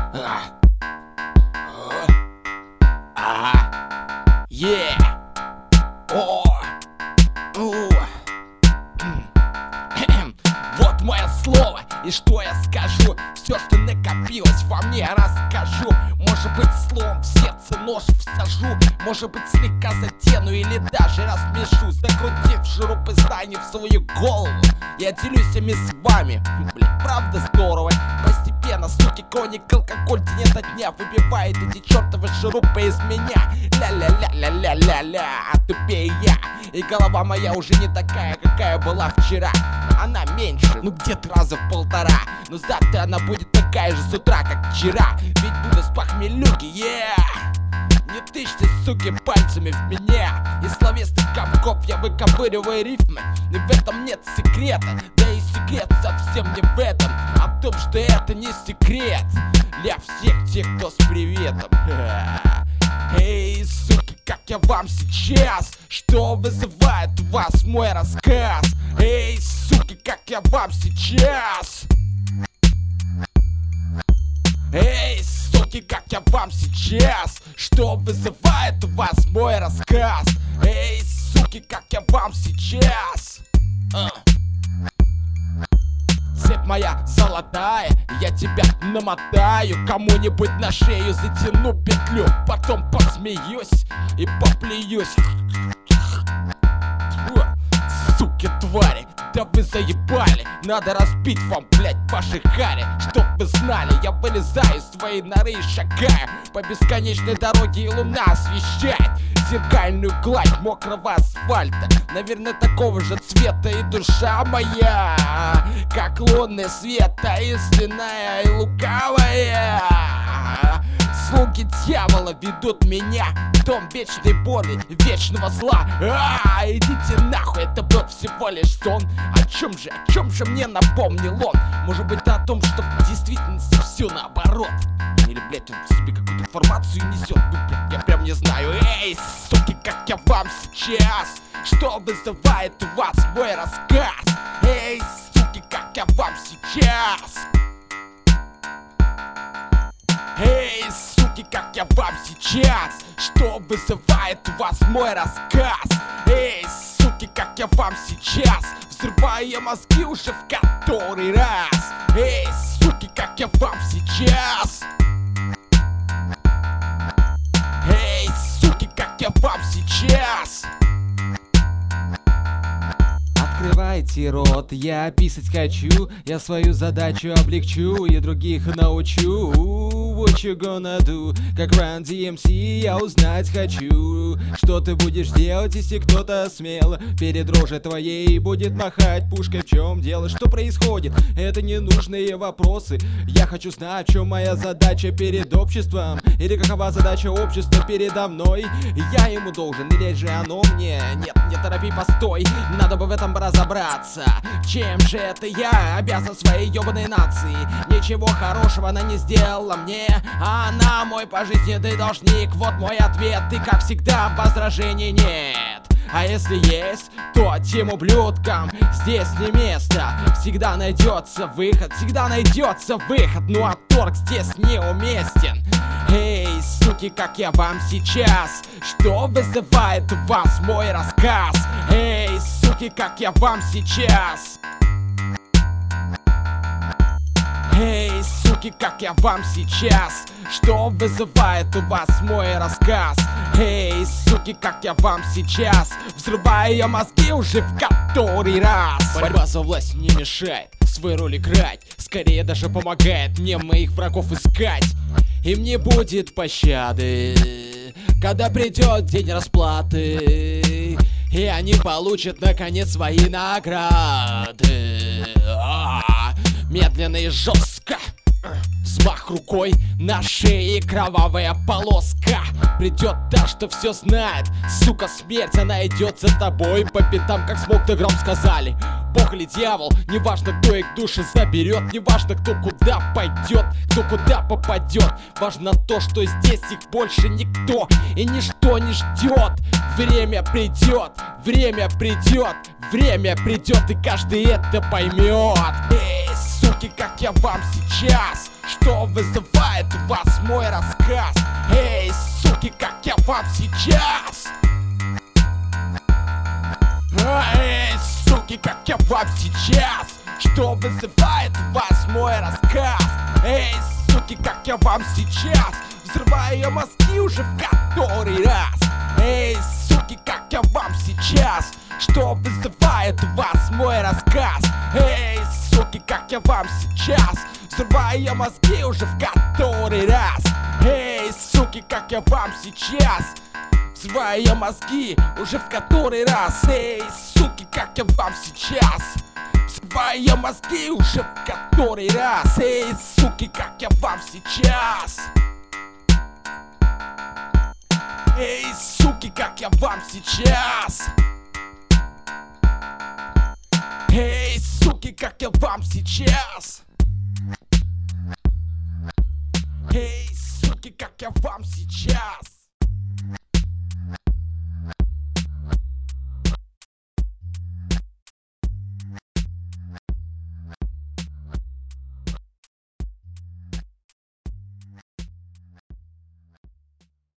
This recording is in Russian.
Ага. О. Вот мое слово, и что я скажу? Все, что накопилось во мне, расскажу. Может быть, словом в сердце нож всажу. Может быть, слегка затяну или даже рассмешу. Закрутив шурупы знаний в свою голову, я делюсь ими с вами. Блин, правда здорово. Постепенно, суки, коник, алкоголь день ото дня выбивает эти чертовы шурупы из меня. Ля-ля-ля-ля-ля-ля-ля, а тупее я. И голова моя уже не такая, какая была вчера. Она меньше, ну где-то раза в полтора. Но завтра она будет такая же с утра, как вчера. Ведь буду с похмелюки, Не тычьте, суки, пальцами в меня. Из словесных комков я выковыриваю рифмы. И в этом нет секрета. Да и секрет совсем не в этом, а в том, что это не секрет для всех тех, кто с приветом. Эй, суки, как я вам сейчас? Что вызывает у вас мой рассказ? Эй, суки, как я вам сейчас? Эй, суки, как я вам сейчас? Что вызывает у вас мой рассказ? Эй, суки, как я вам сейчас? Цепь моя золотая, я тебя намотаю, кому-нибудь на шею затяну петлю, потом посмеюсь и поплююсь. Суки, твари, да вы заебали. Надо разбить вам, блять, ваши хари. Чтоб вы знали, я вылезаю из своей норы и шагаю по бесконечной дороге, и луна освещает зеркальную гладь мокрого асфальта. Наверное, такого же цвета и душа моя, как лунный свет, таинственная и лукавая. Слуги дьявола ведут меня в дом вечной боли, вечного зла. Идите нахуй, это был всего лишь сон. О чем же мне напомнил он? Может быть, о том, что в действительности все наоборот. Или, блять, он в себе какую-то информацию несет. Ну, блядь, я прям не знаю. Эй, суки, как я вам сейчас? Что вызывает у вас мой рассказ? Эй, суки, как я вам сейчас? Эй, суки, как я вам сейчас? Что вызывает у вас мой рассказ? Эй, суки, как я вам сейчас? Взрываю я мозги уже в который раз. Эй, суки, как я вам сейчас? Эй, суки, как я вам сейчас? Открывайте рот, я писать хочу. Я свою задачу облегчу и других научу. What you gonna do? Как Run DMC я узнать хочу, что ты будешь делать, если кто-то смело перед рожей твоей будет махать пушкой. В чем дело? Что происходит? Это ненужные вопросы. Я хочу знать, в чем моя задача перед обществом, или какова задача общества передо мной. Я ему должен, или же оно мне? Нет, не торопи, постой, надо бы в этом разобраться. Чем же это я обязан своей ебаной нации? Ничего хорошего она не сделала мне, а она мой пожизненный должник. Вот мой ответ, и как всегда возражений нет. А если есть, то тем ублюдкам здесь не место. Всегда найдется выход, ну а торг здесь неуместен. Эй, суки, как я вам сейчас? Что вызывает у вас мой рассказ? Эй, суки, как я вам сейчас? Эй, суки, как я вам сейчас? Что вызывает у вас мой рассказ? Эй, суки, как я вам сейчас? Взрываю я мозги уже в который раз. Борьба за власть не мешает свою роль играть, скорее даже помогает мне моих врагов искать. Им не будет пощады, когда придет день расплаты, и они получат наконец свои награды. Медленно и жестко, взмах рукой, на шее кровавая полоска. Придет та, что все знает, сука, смерть, она идет за тобой по пятам, как смог ты гром сказали. Бог или дьявол, неважно, кто их души заберет, неважно, кто куда пойдет, кто куда попадет. Важно то, что здесь их больше никто и ничто не ждет. Время придет, время придет, время придет, и каждый это поймет. Эй, суки, как я вам сейчас? Что вызывает вызывает у вас мой рассказ? Эй, суки, как я вам сейчас? Эй, суки, как я вам сейчас? Что вызывает у вас мой рассказ? Эй, суки, как я вам сейчас? Взрываю мозги уже в который раз. Эй, суки, как я вам сейчас? Что вызывает у вас мой рассказ? Эй, суки, как я вам сейчас? Взрываю мозги уже в который раз. Эй, суки, как я вам сейчас? Взрываю мозги уже в который раз. Эй, суки, как я вам сейчас? Взрываю мозги уже в который раз. Эй, суки, как я вам сейчас? Эй, суки, как я вам сейчас? Эй, суки, как я вам сейчас? Эй, суки, как я вам сейчас?